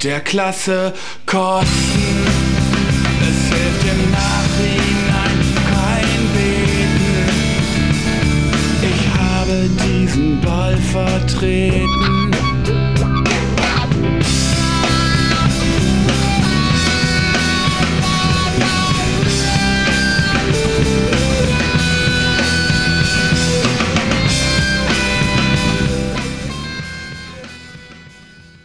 der Klasse kosten. Es hilft im Nachhinein kein Beten. Ich habe diesen Ball vertreten.